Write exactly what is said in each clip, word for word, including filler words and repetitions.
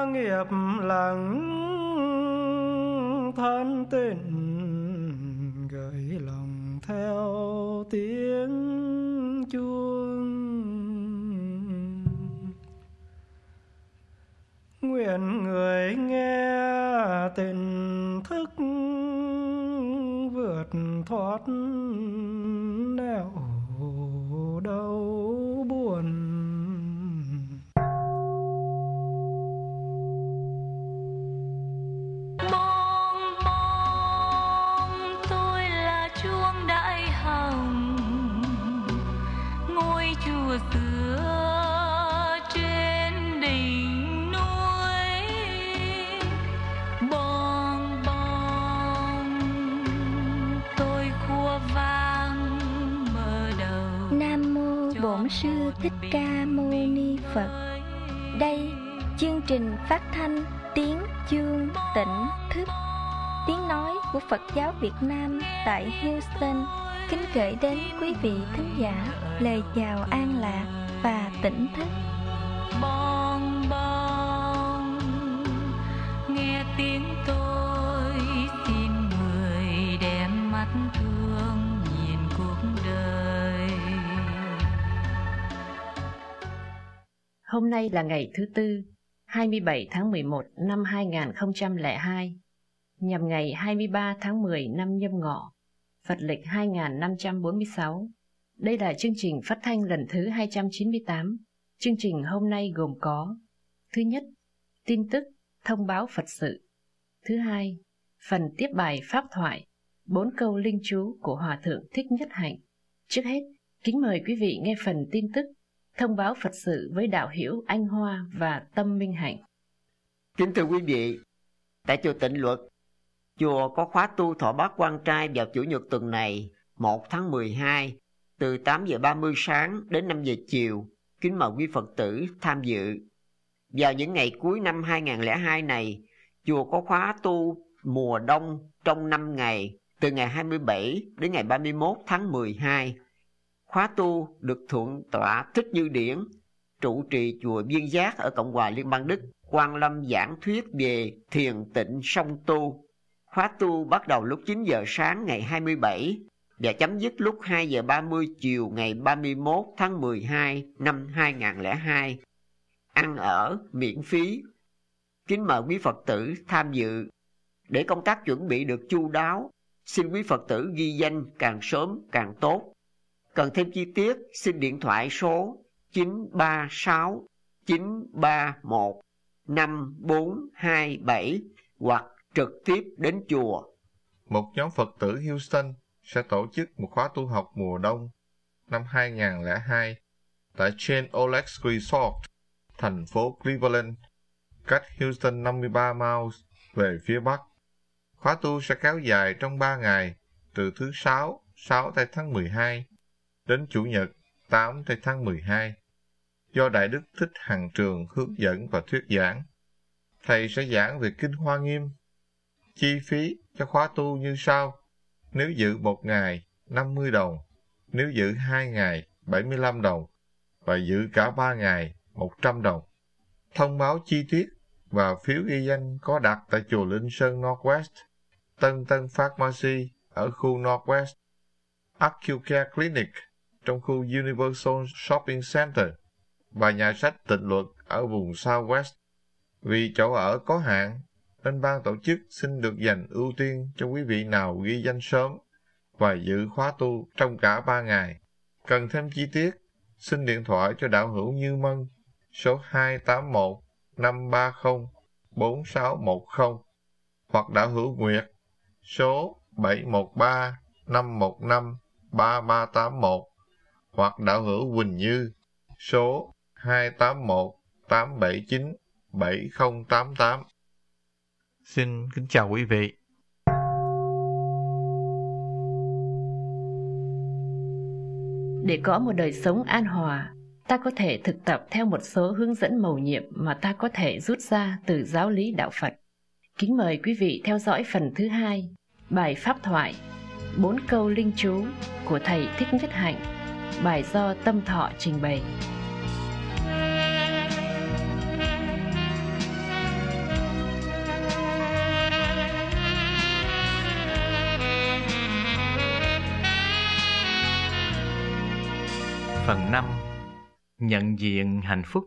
nghiệp lặng than tình gửi lòng theo tiếng chuông. Nguyện người nghe tình thức vượt thoát nẻo đau buồn. Chùa xưa trên đỉnh núi, bong bong tôi khua vang mở đầu. Nam mô Bổn Sư Thích Ca Mâu Ni Phật. Đây chương trình phát thanh tiếng chuông tỉnh thức, tiếng nói của Phật giáo Việt Nam tại Houston. Kính gửi đến quý vị thính giả lời chào an lạc và tỉnh thức. Bong bong nghe tiếng tôi, xin người đem mắt thương nhìn cuộc đời. Hôm nay là ngày thứ Tư, hai mươi bảy tháng mười một năm hai nghìn không trăm lẻ hai, nhằm ngày hai mươi ba tháng mười năm Nhâm Ngọ, Phật lịch hai nghìn năm trăm bốn mươi sáu. Đây là chương trình phát thanh lần thứ hai trăm chín mươi tám. Chương trình hôm nay gồm có: thứ nhất, tin tức, thông báo Phật sự; thứ hai, phần tiếp bài pháp thoại, bốn câu linh chú của Hòa Thượng Thích Nhất Hạnh. Trước hết, kính mời quý vị nghe phần tin tức, thông báo Phật sự với đạo hữu Anh Hoa và Tâm Minh Hạnh. Kính thưa quý vị, tại chùa Tịnh Luật, chùa có khóa tu thọ bát quan trai vào Chủ nhật tuần này, một tháng mười hai, từ tám giờ ba mươi sáng đến năm giờ chiều. Kính mời quý Phật tử tham dự. Vào những ngày cuối năm hai nghìn không trăm lẻ hai này, chùa có khóa tu mùa đông trong năm ngày, từ ngày hai mươi bảy đến ngày ba mươi mốt tháng mười hai. Khóa tu được Thượng tọa Thích Như Điển, trụ trì chùa Viên Giác ở Cộng hòa Liên bang Đức, Quan Lâm giảng thuyết về thiền tịnh song tu. Khóa tu bắt đầu lúc chín giờ sáng ngày hai mươi bảy và chấm dứt lúc hai giờ ba mươi chiều ngày ba mươi mốt tháng mười hai năm hai nghìn không trăm lẻ hai. Ăn ở miễn phí. Kính mời quý Phật tử tham dự. Để công tác chuẩn bị được chu đáo, xin quý Phật tử ghi danh càng sớm càng tốt. Cần thêm chi tiết, xin điện thoại số chín ba sáu chín ba một năm bốn hai bảy hoặc trực tiếp đến chùa. Một nhóm Phật tử Houston sẽ tổ chức một khóa tu học mùa đông năm hai nghìn không trăm lẻ hai tại Chain Olex Resort, thành phố Cleveland, cách Houston năm mươi ba miles về phía bắc. Khóa tu sẽ kéo dài trong ba ngày, từ thứ Sáu, sáu tây tháng mười hai, đến Chủ nhật, tám tây tháng mười hai, do Đại Đức Thích Hằng Trường hướng dẫn và thuyết giảng. Thầy sẽ giảng về Kinh Hoa Nghiêm. Chi phí cho khóa tu như sau: nếu dự một ngày, năm mươi đồng; nếu dự hai ngày, bảy mươi lăm đồng; và dự cả ba ngày, một trăm đồng. Thông báo chi tiết và phiếu ghi danh có đặt tại chùa Linh Sơn Northwest, Tân Tân Pharmacy ở khu Northwest, AcuCare Clinic trong khu Universal Shopping Center và nhà sách Tịnh Luật ở vùng Southwest. Vì chỗ ở có hạn, nên ban tổ chức xin được dành ưu tiên cho quý vị nào ghi danh sớm và dự khóa tu trong cả ba ngày. Cần thêm chi tiết, xin điện thoại cho đạo hữu Như Mân số hai tám một năm ba không bốn sáu một không hoặc đạo hữu Nguyệt số bảy một ba năm một năm ba ba tám một hoặc đạo hữu Quỳnh Như số hai tám một tám bảy chín bảy không tám tám. Xin kính chào quý vị. Để có một đời sống an hòa, ta có thể thực tập theo một số hướng dẫn mầu nhiệm mà ta có thể rút ra từ giáo lý đạo Phật. Kính mời quý vị theo dõi phần thứ hai, bài pháp thoại, bốn câu linh chú của Thầy Thích Nhất Hạnh, bài do Tâm Thọ trình bày. Phần năm. Nhận diện hạnh phúc.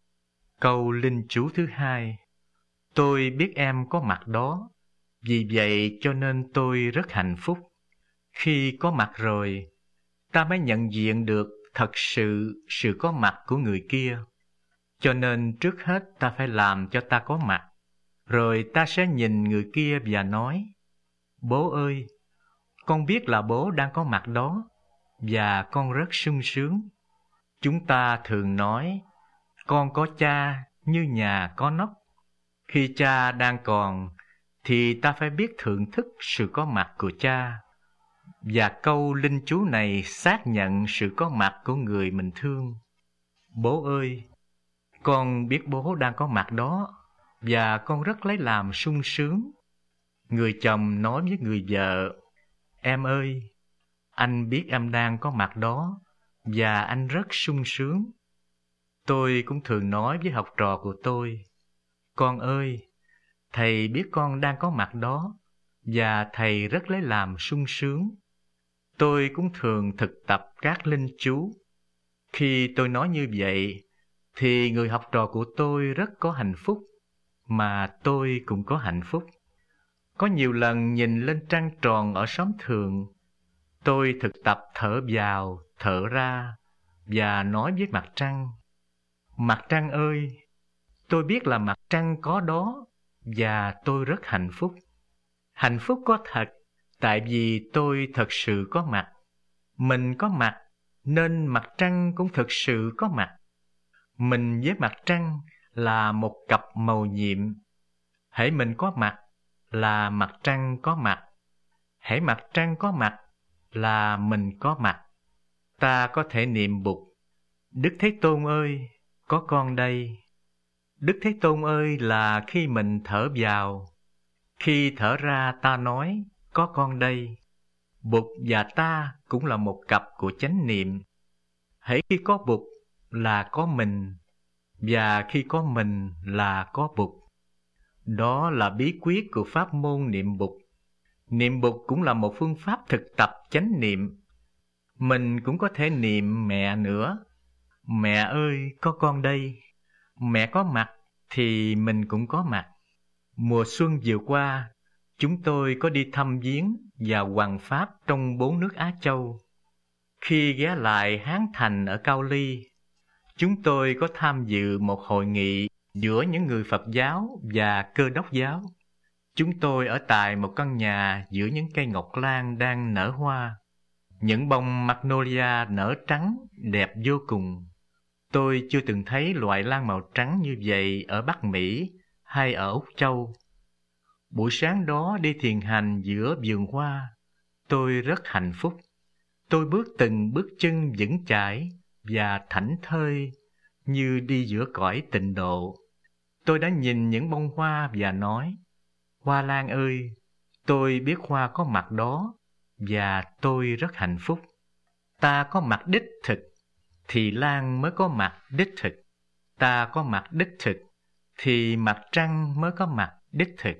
Câu linh chú thứ hai. Tôi biết em có mặt đó, vì vậy cho nên tôi rất hạnh phúc. Khi có mặt rồi, ta mới nhận diện được thật sự sự có mặt của người kia. Cho nên trước hết ta phải làm cho ta có mặt, rồi ta sẽ nhìn người kia và nói: Bố ơi, con biết là bố đang có mặt đó, và con rất sung sướng. Chúng ta thường nói, con có cha như nhà có nóc. Khi cha đang còn, thì ta phải biết thưởng thức sự có mặt của cha. Và câu linh chú này xác nhận sự có mặt của người mình thương. Bố ơi, con biết bố đang có mặt đó, và con rất lấy làm sung sướng. Người chồng nói với người vợ: Em ơi, anh biết em đang có mặt đó, và anh rất sung sướng. Tôi cũng thường nói với học trò của tôi: Con ơi, thầy biết con đang có mặt đó, và thầy rất lấy làm sung sướng. Tôi cũng thường thực tập các linh chú. Khi tôi nói như vậy, thì người học trò của tôi rất có hạnh phúc, mà tôi cũng có hạnh phúc. Có nhiều lần nhìn lên trăng tròn ở xóm Thường, tôi thực tập thở vào, thở ra, và nói với mặt trăng: Mặt trăng ơi, tôi biết là mặt trăng có đó, và tôi rất hạnh phúc. Hạnh phúc có thật, tại vì tôi thật sự có mặt. Mình có mặt, nên mặt trăng cũng thực sự có mặt. Mình với mặt trăng là một cặp mầu nhiệm. Hễ mình có mặt là mặt trăng có mặt. Hễ mặt trăng có mặt là mình có mặt. Ta có thể niệm Bụt: Đức Thế Tôn ơi, có con đây. Đức Thế Tôn ơi là khi mình thở vào. Khi thở ra ta nói: Có con đây. Bụt và ta cũng là một cặp của chánh niệm. Hễ khi có Bụt là có mình, và khi có mình là có Bụt. Đó là bí quyết của pháp môn niệm Bụt. Niệm Bụt cũng là một phương pháp thực tập chánh niệm. Mình cũng có thể niệm mẹ nữa. Mẹ ơi, có con đây. Mẹ có mặt thì mình cũng có mặt. Mùa xuân vừa qua, chúng tôi có đi thăm viếng và hoằng pháp trong bốn nước Á Châu. Khi ghé lại Hán Thành ở Cao Ly, chúng tôi có tham dự một hội nghị giữa những người Phật giáo và Cơ Đốc giáo. Chúng tôi ở tại một căn nhà giữa những cây ngọc lan đang nở hoa. Những bông magnolia nở trắng, đẹp vô cùng. Tôi chưa từng thấy loại lan màu trắng như vậy ở Bắc Mỹ hay ở Úc Châu. Buổi sáng đó đi thiền hành giữa vườn hoa, tôi rất hạnh phúc. Tôi bước từng bước chân vững chãi và thảnh thơi như đi giữa cõi tịnh độ. Tôi đã nhìn những bông hoa và nói: Hoa lan ơi, tôi biết hoa có mặt đó, và tôi rất hạnh phúc. Ta có mặt đích thực, thì lan mới có mặt đích thực. Ta có mặt đích thực, thì mặt trăng mới có mặt đích thực.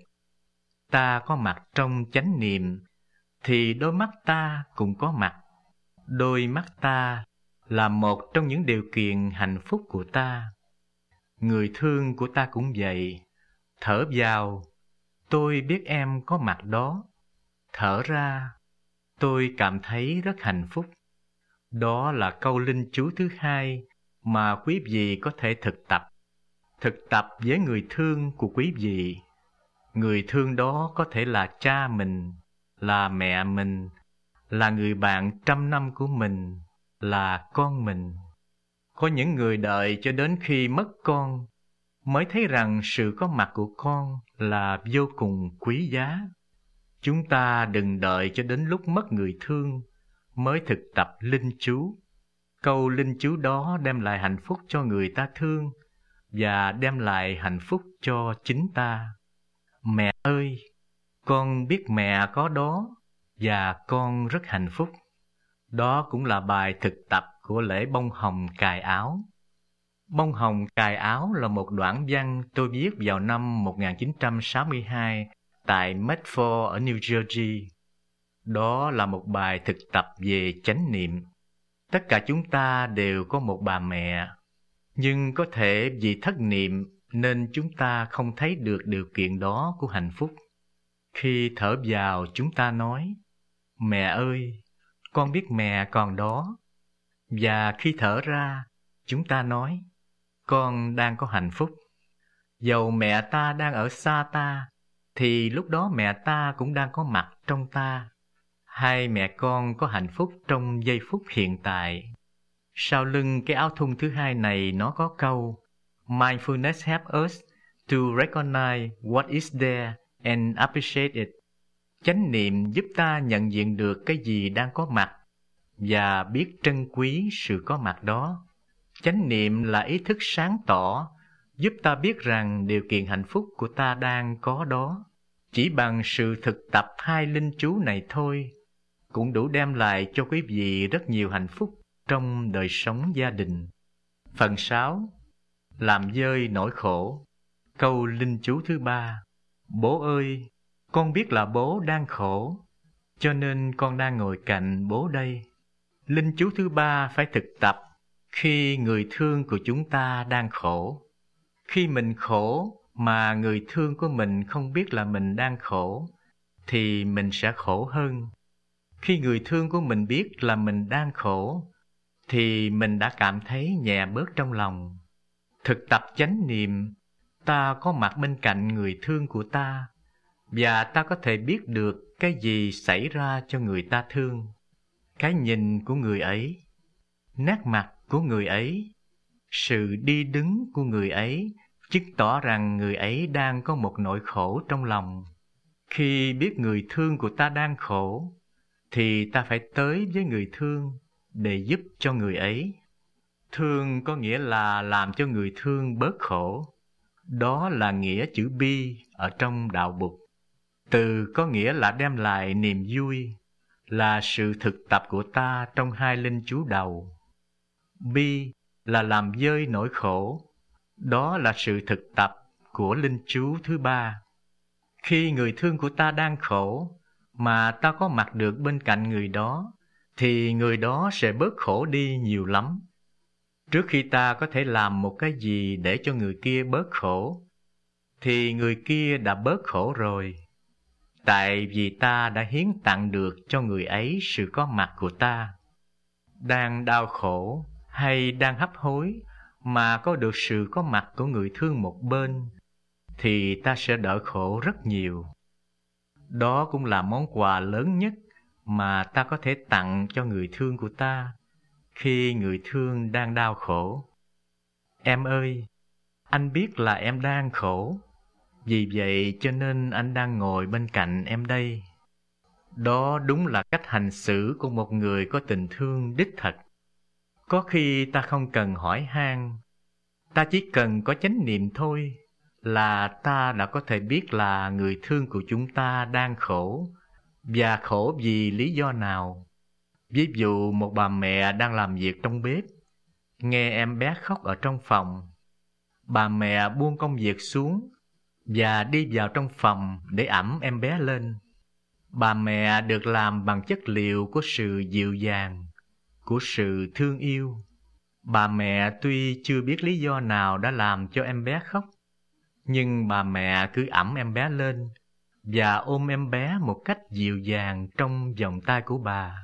Ta có mặt trong chánh niệm, thì đôi mắt ta cũng có mặt. Đôi mắt ta là một trong những điều kiện hạnh phúc của ta. Người thương của ta cũng vậy. Thở vào, tôi biết em có mặt đó. Thở ra, tôi cảm thấy rất hạnh phúc. Đó là câu linh chú thứ hai mà quý vị có thể thực tập. Thực tập với người thương của quý vị. Người thương đó có thể là cha mình, là mẹ mình, là người bạn trăm năm của mình, là con mình. Có những người đợi cho đến khi mất con mới thấy rằng sự có mặt của con là vô cùng quý giá. Chúng ta đừng đợi cho đến lúc mất người thương mới thực tập linh chú. Câu linh chú đó đem lại hạnh phúc cho người ta thương và đem lại hạnh phúc cho chính ta. Mẹ ơi, con biết mẹ có đó và con rất hạnh phúc. Đó cũng là bài thực tập của lễ bông hồng cài áo. Bông hồng cài áo là một đoạn văn tôi viết vào năm một nghìn chín trăm sáu mươi hai tại Medford ở New Jersey. Đó là một bài thực tập về chánh niệm. Tất cả chúng ta đều có một bà mẹ, nhưng có thể vì thất niệm nên chúng ta không thấy được điều kiện đó của hạnh phúc. Khi thở vào chúng ta nói, mẹ ơi, con biết mẹ còn đó. Và khi thở ra, chúng ta nói, con đang có hạnh phúc. Dầu mẹ ta đang ở xa ta, thì lúc đó mẹ ta cũng đang có mặt trong ta. Hai mẹ con có hạnh phúc trong giây phút hiện tại. Sau lưng cái áo thun thứ hai này nó có câu, Mindfulness helps us to recognize what is there and appreciate it. Chánh niệm giúp ta nhận diện được cái gì đang có mặt và biết trân quý sự có mặt đó. Chánh niệm là ý thức sáng tỏ, giúp ta biết rằng điều kiện hạnh phúc của ta đang có đó. Chỉ bằng sự thực tập hai linh chú này thôi, cũng đủ đem lại cho quý vị rất nhiều hạnh phúc trong đời sống gia đình. Phần sáu. Làm dơi nỗi khổ. Câu linh chú thứ ba. Bố ơi, con biết là bố đang khổ, cho nên con đang ngồi cạnh bố đây. Linh chú thứ ba phải thực tập khi người thương của chúng ta đang khổ. Khi mình khổ mà người thương của mình không biết là mình đang khổ, thì mình sẽ khổ hơn. Khi người thương của mình biết là mình đang khổ, thì mình đã cảm thấy nhẹ bớt trong lòng. Thực tập chánh niệm, ta có mặt bên cạnh người thương của ta, và ta có thể biết được cái gì xảy ra cho người ta thương. Cái nhìn của người ấy, nét mặt của người ấy, sự đi đứng của người ấy chứng tỏ rằng người ấy đang có một nỗi khổ trong lòng. Khi biết người thương của ta đang khổ, thì ta phải tới với người thương để giúp cho người ấy. Thương có nghĩa là làm cho người thương bớt khổ. Đó là nghĩa chữ bi ở trong đạo Bụt. Từ có nghĩa là đem lại niềm vui, là sự thực tập của ta trong hai linh chú đầu. Bi là làm dơi nỗi khổ. Đó là sự thực tập của linh chú thứ ba. Khi người thương của ta đang khổ, mà ta có mặt được bên cạnh người đó, thì người đó sẽ bớt khổ đi nhiều lắm. Trước khi ta có thể làm một cái gì để cho người kia bớt khổ, thì người kia đã bớt khổ rồi. Tại vì ta đã hiến tặng được cho người ấy sự có mặt của ta. Đang đau khổ hay đang hấp hối mà có được sự có mặt của người thương một bên, thì ta sẽ đỡ khổ rất nhiều. Đó cũng là món quà lớn nhất mà ta có thể tặng cho người thương của ta khi người thương đang đau khổ. Em ơi, anh biết là em đang khổ, vì vậy cho nên anh đang ngồi bên cạnh em đây. Đó đúng là cách hành xử của một người có tình thương đích thực. Có khi ta không cần hỏi han, ta chỉ cần có chánh niệm thôi, là ta đã có thể biết là người thương của chúng ta đang khổ, và khổ vì lý do nào. Ví dụ một bà mẹ đang làm việc trong bếp, nghe em bé khóc ở trong phòng. Bà mẹ buông công việc xuống và đi vào trong phòng để ẵm em bé lên. Bà mẹ được làm bằng chất liệu của sự dịu dàng, của sự thương yêu. Bà mẹ tuy chưa biết lý do nào đã làm cho em bé khóc, nhưng bà mẹ cứ ẵm em bé lên và ôm em bé một cách dịu dàng trong vòng tay của bà.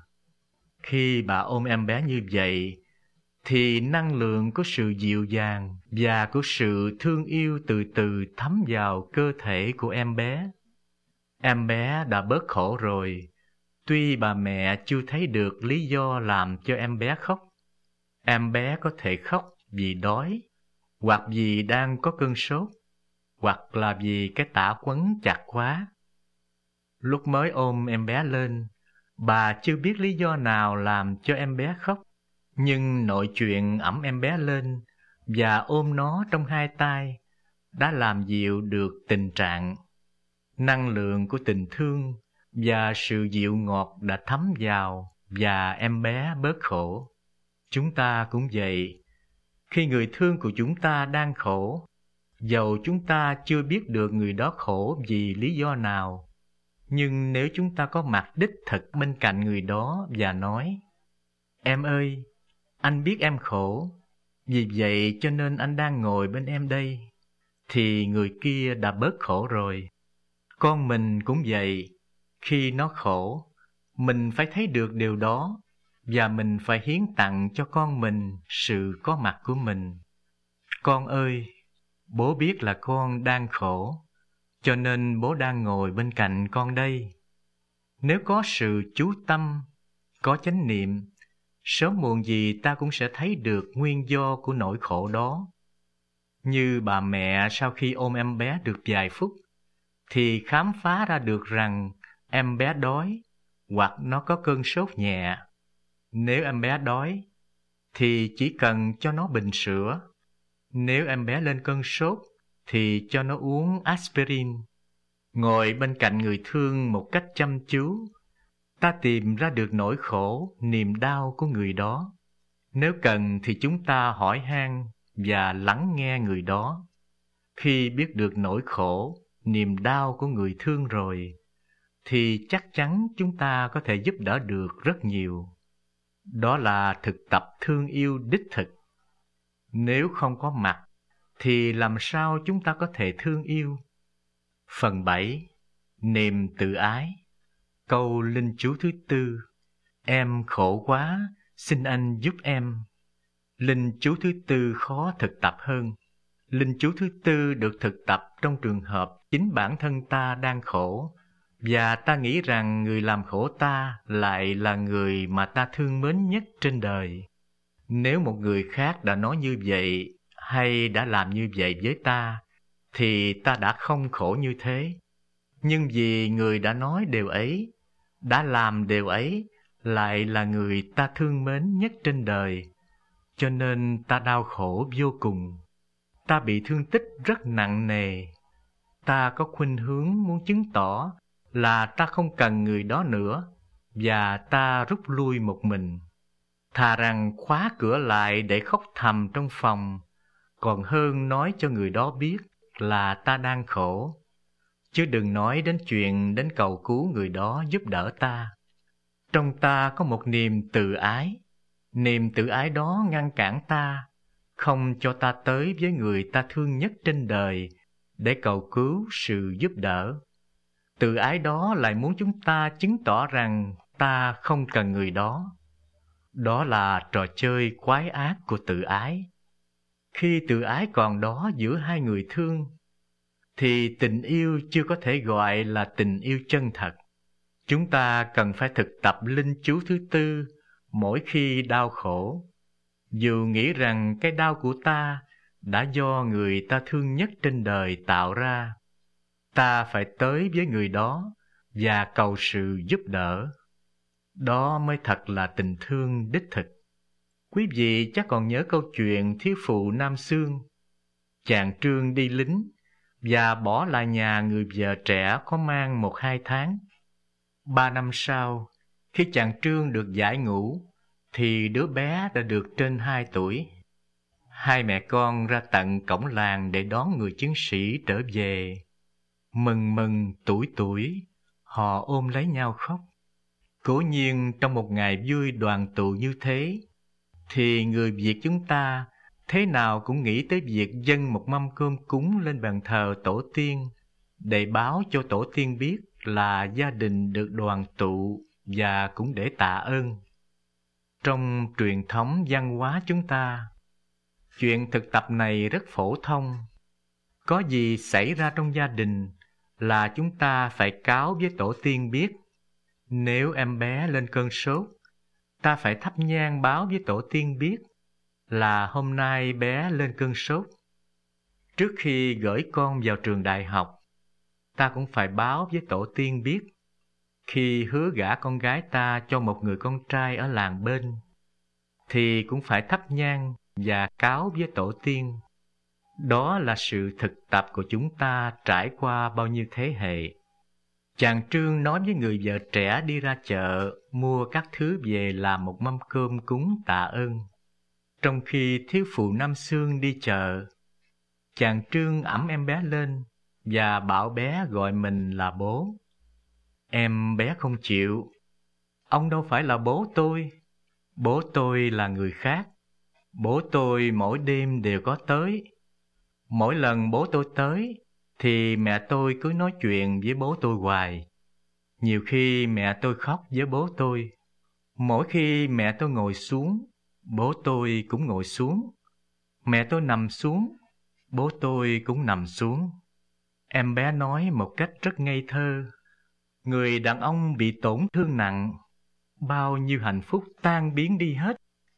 Khi bà ôm em bé như vậy, thì năng lượng của sự dịu dàng và của sự thương yêu từ từ thấm vào cơ thể của em bé. Em bé đã bớt khổ rồi, tuy bà mẹ chưa thấy được lý do làm cho em bé khóc. Em bé có thể khóc vì đói, hoặc vì đang có cơn sốt, hoặc là vì cái tã quấn chặt quá. Lúc mới ôm em bé lên, bà chưa biết lý do nào làm cho em bé khóc, nhưng nội chuyện ẵm em bé lên và ôm nó trong hai tay đã làm dịu được tình trạng. Năng lượng của tình thương và sự dịu ngọt đã thấm vào và em bé bớt khổ. Chúng ta cũng vậy. Khi người thương của chúng ta đang khổ, dầu chúng ta chưa biết được người đó khổ vì lý do nào, nhưng nếu chúng ta có mặt đích thực bên cạnh người đó và nói, em ơi, anh biết em khổ, vì vậy cho nên anh đang ngồi bên em đây, thì người kia đã bớt khổ rồi. Con mình cũng vậy, khi nó khổ, mình phải thấy được điều đó, và mình phải hiến tặng cho con mình sự có mặt của mình. Con ơi, bố biết là con đang khổ, cho nên bố đang ngồi bên cạnh con đây. Nếu có sự chú tâm, có chánh niệm, sớm muộn gì ta cũng sẽ thấy được nguyên do của nỗi khổ đó. Như bà mẹ sau khi ôm em bé được vài phút, thì khám phá ra được rằng em bé đói hoặc nó có cơn sốt nhẹ. Nếu em bé đói, thì chỉ cần cho nó bình sữa. Nếu em bé lên cơn sốt, thì cho nó uống aspirin. Ngồi bên cạnh người thương một cách chăm chú, ta tìm ra được nỗi khổ, niềm đau của người đó. Nếu cần thì chúng ta hỏi han và lắng nghe người đó. Khi biết được nỗi khổ, niềm đau của người thương rồi, thì chắc chắn chúng ta có thể giúp đỡ được rất nhiều. Đó là thực tập thương yêu đích thực. Nếu không có mặt, thì làm sao chúng ta có thể thương yêu? Phần bảy. Niềm tự ái. Câu linh chú thứ tư. Em khổ quá, xin anh giúp em. Linh chú thứ tư khó thực tập hơn. Linh chú thứ tư được thực tập trong trường hợp chính bản thân ta đang khổ, và ta nghĩ rằng người làm khổ ta lại là người mà ta thương mến nhất trên đời. Nếu một người khác đã nói như vậy hay đã làm như vậy với ta, thì ta đã không khổ như thế. Nhưng vì người đã nói điều ấy, đã làm điều ấy, lại là người ta thương mến nhất trên đời, cho nên ta đau khổ vô cùng. Ta bị thương tích rất nặng nề. Ta có khuynh hướng muốn chứng tỏ là ta không cần người đó nữa, và ta rút lui một mình. Thà rằng khóa cửa lại để khóc thầm trong phòng, còn hơn nói cho người đó biết là ta đang khổ. Chứ đừng nói đến chuyện đến cầu cứu người đó giúp đỡ ta. Trong ta có một niềm tự ái. Niềm tự ái đó ngăn cản ta, không cho ta tới với người ta thương nhất trên đời để cầu cứu sự giúp đỡ. Tự ái đó lại muốn chúng ta chứng tỏ rằng ta không cần người đó. Đó là trò chơi quái ác của tự ái. Khi tự ái còn đó giữa hai người thương, thì tình yêu chưa có thể gọi là tình yêu chân thật. Chúng ta cần phải thực tập linh chú thứ tư mỗi khi đau khổ. Dù nghĩ rằng cái đau của ta đã do người ta thương nhất trên đời tạo ra, ta phải tới với người đó và cầu sự giúp đỡ. Đó mới thật là tình thương đích thực. Quý vị chắc còn nhớ câu chuyện thiếu phụ Nam Xương. Chàng Trương đi lính và bỏ lại nhà người vợ trẻ có mang một hai tháng. Ba năm sau, khi chàng Trương được giải ngũ, thì đứa bé đã được trên hai tuổi. Hai mẹ con ra tận cổng làng để đón người chiến sĩ trở về. Mừng mừng tuổi tuổi, họ ôm lấy nhau khóc. Cố nhiên trong một ngày vui đoàn tụ như thế, thì người Việt chúng ta thế nào cũng nghĩ tới việc dâng một mâm cơm cúng lên bàn thờ tổ tiên, để báo cho tổ tiên biết là gia đình được đoàn tụ và cũng để tạ ơn. Trong truyền thống văn hóa chúng ta, chuyện thực tập này rất phổ thông. Có gì xảy ra trong gia đình là chúng ta phải cáo với tổ tiên biết. Nếu em bé lên cơn sốt, ta phải thắp nhang báo với tổ tiên biết là hôm nay bé lên cơn sốt. Trước khi gửi con vào trường đại học, ta cũng phải báo với tổ tiên biết. Khi hứa gả con gái ta cho một người con trai ở làng bên, thì cũng phải thắp nhang và cáo với tổ tiên. Đó là sự thực tập của chúng ta trải qua bao nhiêu thế hệ. Chàng Trương nói với người vợ trẻ đi ra chợ mua các thứ về làm một mâm cơm cúng tạ ơn. Trong khi thiếu phụ Nam Xương đi chợ, chàng Trương ẵm em bé lên và bảo bé gọi mình là bố. Em bé không chịu. Ông đâu phải là bố tôi. Bố tôi là người khác. Bố tôi mỗi đêm đều có tới. Mỗi lần bố tôi tới thì mẹ tôi cứ nói chuyện với bố tôi hoài. Nhiều khi mẹ tôi khóc với bố tôi. Mỗi khi mẹ tôi ngồi xuống, bố tôi cũng ngồi xuống. Mẹ tôi nằm xuống, bố tôi cũng nằm xuống. Em bé nói một cách rất ngây thơ. Người đàn ông bị tổn thương nặng, bao nhiêu hạnh phúc tan biến đi hết,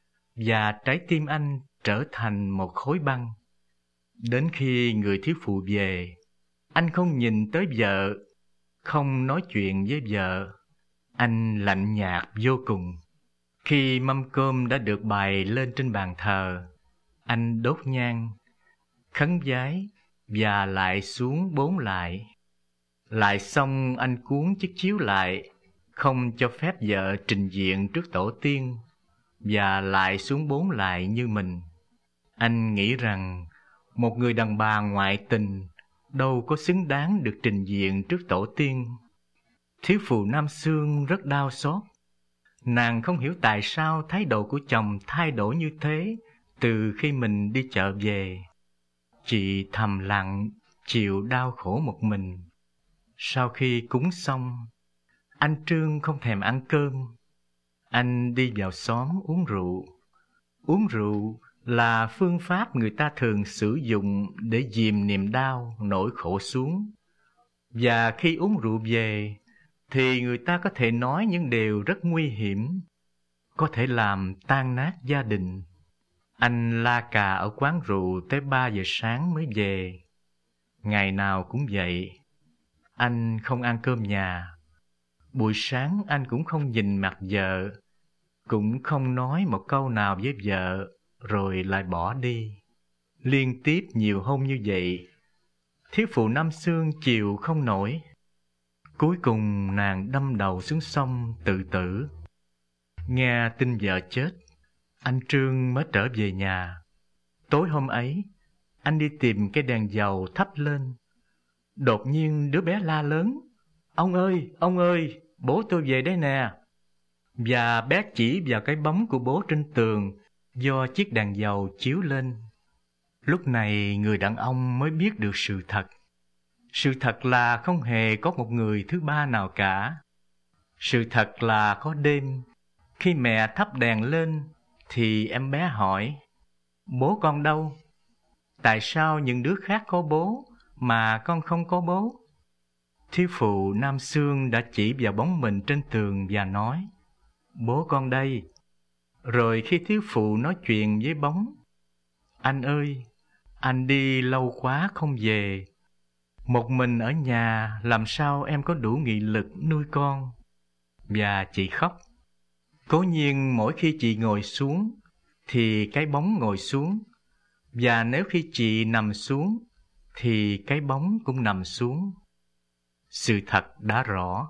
và trái tim anh trở thành một khối băng. Đến khi người thiếu phụ về, anh không nhìn tới vợ, không nói chuyện với vợ. Anh lạnh nhạt vô cùng. Khi mâm cơm đã được bày lên trên bàn thờ, anh đốt nhang, khấn vái và lại xuống bốn lại. Lại xong anh cuốn chiếc chiếu lại, không cho phép vợ trình diện trước tổ tiên, và lại xuống bốn lại như mình. Anh nghĩ rằng một người đàn bà ngoại tình đâu có xứng đáng được trình diện trước tổ tiên. Thiếu phụ Nam Xương rất đau xót. Nàng không hiểu tại sao thái độ của chồng thay đổi như thế từ khi mình đi chợ về. Chị thầm lặng chịu đau khổ một mình. Sau khi cúng xong, anh Trương không thèm ăn cơm. Anh đi vào xóm uống rượu. Uống rượu là phương pháp người ta thường sử dụng để dìm niềm đau, nỗi khổ xuống. Và khi uống rượu về, thì người ta có thể nói những điều rất nguy hiểm, có thể làm tan nát gia đình. Anh la cà ở quán rượu tới ba giờ sáng mới về. Ngày nào cũng vậy. Anh không ăn cơm nhà. Buổi sáng anh cũng không nhìn mặt vợ, cũng không nói một câu nào với vợ, rồi lại bỏ đi. Liên tiếp nhiều hôm như vậy, thiếu phụ Nam Xương chịu không nổi. Cuối cùng nàng đâm đầu xuống sông tự tử. Nghe tin vợ chết, anh Trương mới trở về nhà. Tối hôm ấy, anh đi tìm cái đèn dầu thắp lên. Đột nhiên đứa bé la lớn: "Ông ơi, ông ơi, bố tôi về đây nè!" Và bé chỉ vào cái bóng của bố trên tường do chiếc đèn dầu chiếu lên. Lúc này người đàn ông mới biết được sự thật. Sự thật là không hề có một người thứ ba nào cả. Sự thật là có đêm, khi mẹ thắp đèn lên, thì em bé hỏi: "Bố con đâu? Tại sao những đứa khác có bố, mà con không có bố?" Thiếu phụ Nam Xương đã chỉ vào bóng mình trên tường và nói: "Bố con đây." Rồi khi thiếu phụ nói chuyện với bóng: "Anh ơi, anh đi lâu quá không về. Một mình ở nhà làm sao em có đủ nghị lực nuôi con?" Và chị khóc. Cố nhiên mỗi khi chị ngồi xuống thì cái bóng ngồi xuống, và nếu khi chị nằm xuống thì cái bóng cũng nằm xuống. Sự thật đã rõ,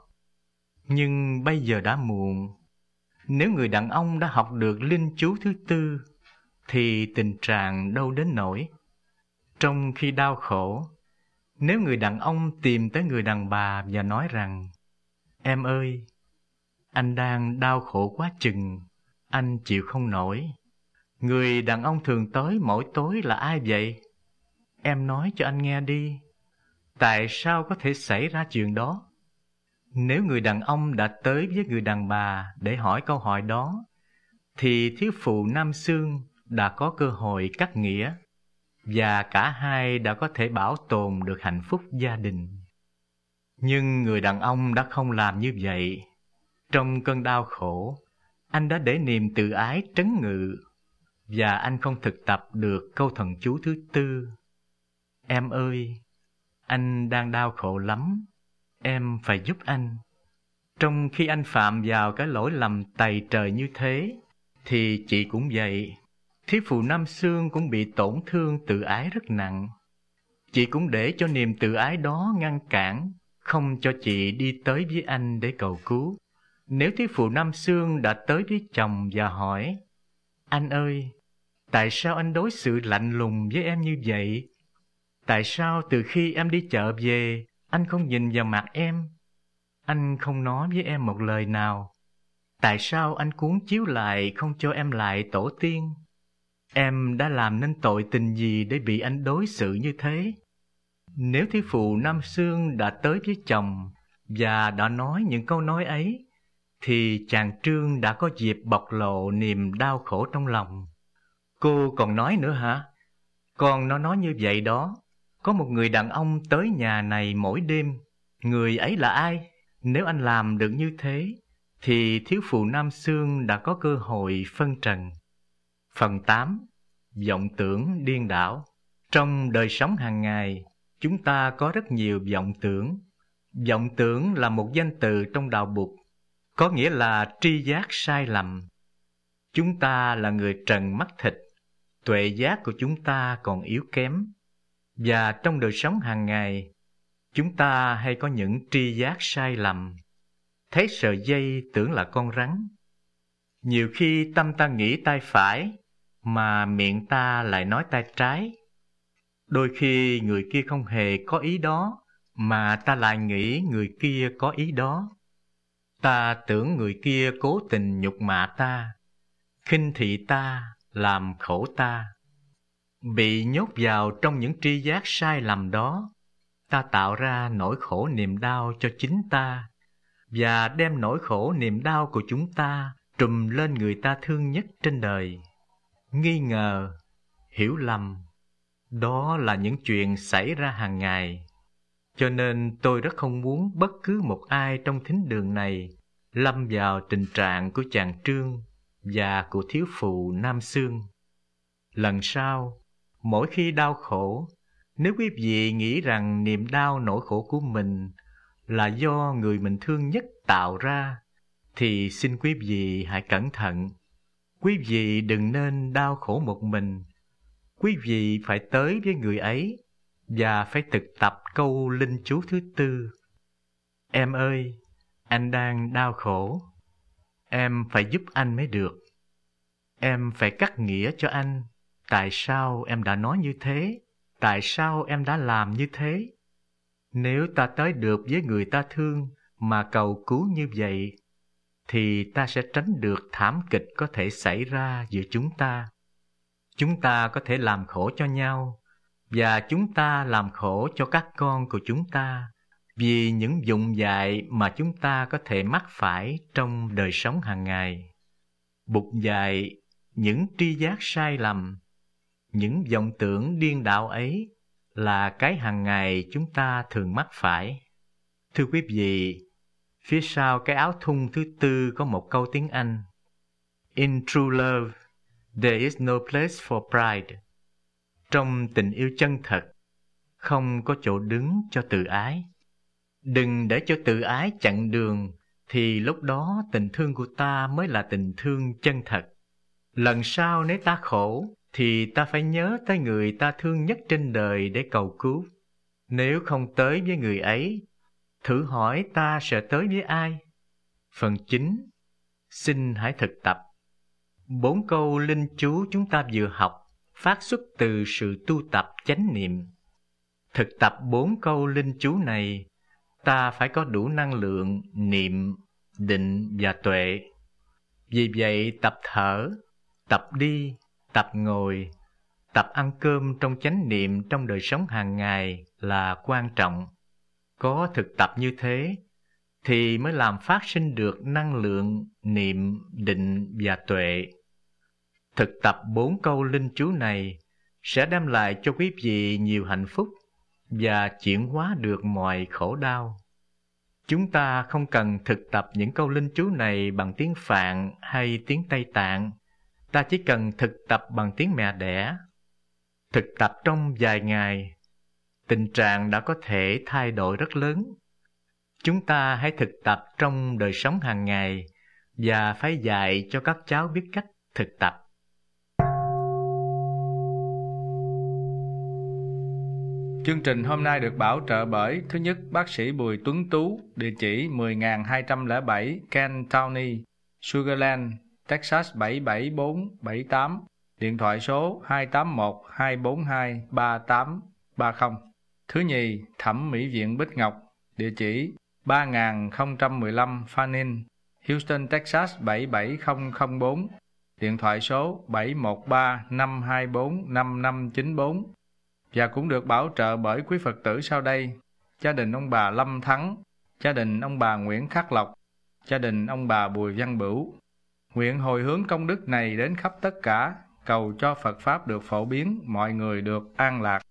nhưng bây giờ đã muộn. Nếu người đàn ông đã học được linh chú thứ tư thì tình trạng đâu đến nỗi. Trong khi đau khổ, nếu người đàn ông tìm tới người đàn bà và nói rằng: "Em ơi, anh đang đau khổ quá chừng, anh chịu không nổi." Người đàn ông thường tới mỗi tối là ai vậy? Em nói cho anh nghe đi. Tại sao có thể xảy ra chuyện đó? Nếu người đàn ông đã tới với người đàn bà để hỏi câu hỏi đó, thì thiếu phụ Nam Xương đã có cơ hội cắt nghĩa, và cả hai đã có thể bảo tồn được hạnh phúc gia đình. Nhưng người đàn ông đã không làm như vậy. Trong cơn đau khổ, anh đã để niềm tự ái trấn ngự, và anh không thực tập được câu thần chú thứ tư: "Em ơi, anh đang đau khổ lắm, em phải giúp anh." Trong khi anh phạm vào cái lỗi lầm tày trời như thế, thì chị cũng vậy. Thiếu phụ Nam Xương cũng bị tổn thương tự ái rất nặng. Chị cũng để cho niềm tự ái đó ngăn cản, không cho chị đi tới với anh để cầu cứu. Nếu thiếu phụ Nam Xương đã tới với chồng và hỏi: "Anh ơi, tại sao anh đối xử lạnh lùng với em như vậy? Tại sao từ khi em đi chợ về, anh không nhìn vào mặt em? Anh không nói với em một lời nào? Tại sao anh cuốn chiếu lại không cho em lại tổ tiên? Em đã làm nên tội tình gì để bị anh đối xử như thế? Nếu thiếu phụ Nam Xương đã tới với chồng và đã nói những câu nói ấy, thì chàng Trương đã có dịp bộc lộ niềm đau khổ trong lòng. Cô còn nói nữa hả? Còn nó nói như vậy đó. Có một người đàn ông tới nhà này mỗi đêm. Người ấy là ai? Nếu anh làm được như thế, thì thiếu phụ Nam Xương đã có cơ hội phân trần. Phần tám. Vọng tưởng điên đảo. Trong đời sống hàng ngày, chúng ta có rất nhiều vọng tưởng. Vọng tưởng là một danh từ trong đạo Bụt, có nghĩa là tri giác sai lầm. Chúng ta là người trần mắt thịt, tuệ giác của chúng ta còn yếu kém. Và trong đời sống hàng ngày, chúng ta hay có những tri giác sai lầm. Thấy sợi dây tưởng là con rắn. Nhiều khi tâm ta nghĩ tay phải, mà miệng ta lại nói tay trái. Đôi khi người kia không hề có ý đó, mà ta lại nghĩ người kia có ý đó. Ta tưởng người kia cố tình nhục mạ ta, khinh thị ta, làm khổ ta. Bị nhốt vào trong những tri giác sai lầm đó, ta tạo ra nỗi khổ niềm đau cho chính ta, và đem nỗi khổ niềm đau của chúng ta trùm lên người ta thương nhất trên đời. Nghi ngờ, hiểu lầm, đó là những chuyện xảy ra hàng ngày. Cho nên tôi rất không muốn bất cứ một ai trong thính đường này lâm vào tình trạng của chàng Trương và của thiếu phụ Nam Xương. Lần sau, mỗi khi đau khổ, nếu quý vị nghĩ rằng niềm đau nỗi khổ của mình là do người mình thương nhất tạo ra, thì xin quý vị hãy cẩn thận. Quý vị đừng nên đau khổ một mình. Quý vị phải tới với người ấy và phải thực tập câu linh chú thứ tư. Em ơi, anh đang đau khổ. Em phải giúp anh mới được. Em phải cắt nghĩa cho anh. Tại sao em đã nói như thế? Tại sao em đã làm như thế? Nếu ta tới được với người ta thương mà cầu cứu như vậy, thì ta sẽ tránh được thảm kịch có thể xảy ra giữa chúng ta. Chúng ta có thể làm khổ cho nhau, và chúng ta làm khổ cho các con của chúng ta, vì những dụng dại mà chúng ta có thể mắc phải trong đời sống hàng ngày. Bụt dạy những tri giác sai lầm, những vọng tưởng điên đảo ấy là cái hàng ngày chúng ta thường mắc phải. Thưa quý vị, phía sau cái áo thun thứ tư có một câu tiếng Anh: In true love, there is no place for pride. Trong tình yêu chân thật, không có chỗ đứng cho tự ái. Đừng để cho tự ái chặn đường, thì lúc đó tình thương của ta mới là tình thương chân thật. Lần sau nếu ta khổ, thì ta phải nhớ tới người ta thương nhất trên đời để cầu cứu. Nếu không tới với người ấy, thử hỏi ta sẽ tới với ai? Phần chín. Xin hãy thực tập. Bốn câu linh chú chúng ta vừa học phát xuất từ sự tu tập chánh niệm. Thực tập bốn câu linh chú này, ta phải có đủ năng lượng niệm, định và tuệ. Vì vậy, tập thở, tập đi, tập ngồi, tập ăn cơm trong chánh niệm trong đời sống hàng ngày là quan trọng. Có thực tập như thế, thì mới làm phát sinh được năng lượng niệm, định và tuệ. Thực tập bốn câu linh chú này sẽ đem lại cho quý vị nhiều hạnh phúc và chuyển hóa được mọi khổ đau. Chúng ta không cần thực tập những câu linh chú này bằng tiếng Phạn hay tiếng Tây Tạng. Ta chỉ cần thực tập bằng tiếng mẹ đẻ. Thực tập trong vài ngày, tình trạng đã có thể thay đổi rất lớn. Chúng ta hãy thực tập trong đời sống hàng ngày và phải dạy cho các cháu biết cách thực tập. Chương trình hôm nay được bảo trợ bởi: thứ nhất, bác sĩ Bùi Tuấn Tú, địa chỉ mười nghìn hai trăm lẻ bảy Kent County, Sugarland, Texas bảy bảy bốn bảy tám, điện thoại số hai tám một hai bốn hai ba tám ba không. Thứ nhì, Thẩm mỹ viện Bích Ngọc, địa chỉ ba nghìn không trăm mười lăm Phan Ninh, Houston, Texas bảy bảy không không bốn, điện thoại số bảy một ba năm hai bốn năm năm chín bốn, và cũng được bảo trợ bởi quý Phật tử sau đây: gia đình ông bà Lâm Thắng, gia đình ông bà Nguyễn Khắc Lộc, gia đình ông bà Bùi Văn Bửu. Nguyện hồi hướng công đức này đến khắp tất cả, cầu cho Phật Pháp được phổ biến, mọi người được an lạc.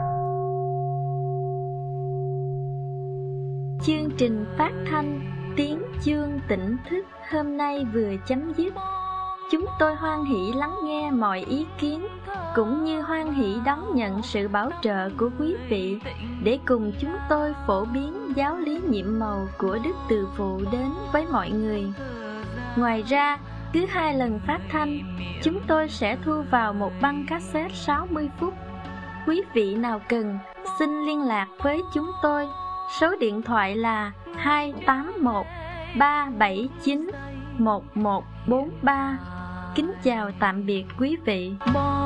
Chương trình phát thanh Tiếng Chương Tỉnh Thức hôm nay vừa chấm dứt. Chúng tôi hoan hỷ lắng nghe mọi ý kiến, cũng như hoan hỷ đón nhận sự bảo trợ của quý vị để cùng chúng tôi phổ biến giáo lý nhiệm màu của Đức Từ Phụ đến với mọi người. Ngoài ra, cứ hai lần phát thanh, chúng tôi sẽ thu vào một băng cassette sáu mươi phút. Quý vị nào cần, xin liên lạc với chúng tôi. Số điện thoại là hai tám một ba bảy chín một một bốn ba. Kính chào tạm biệt quý vị.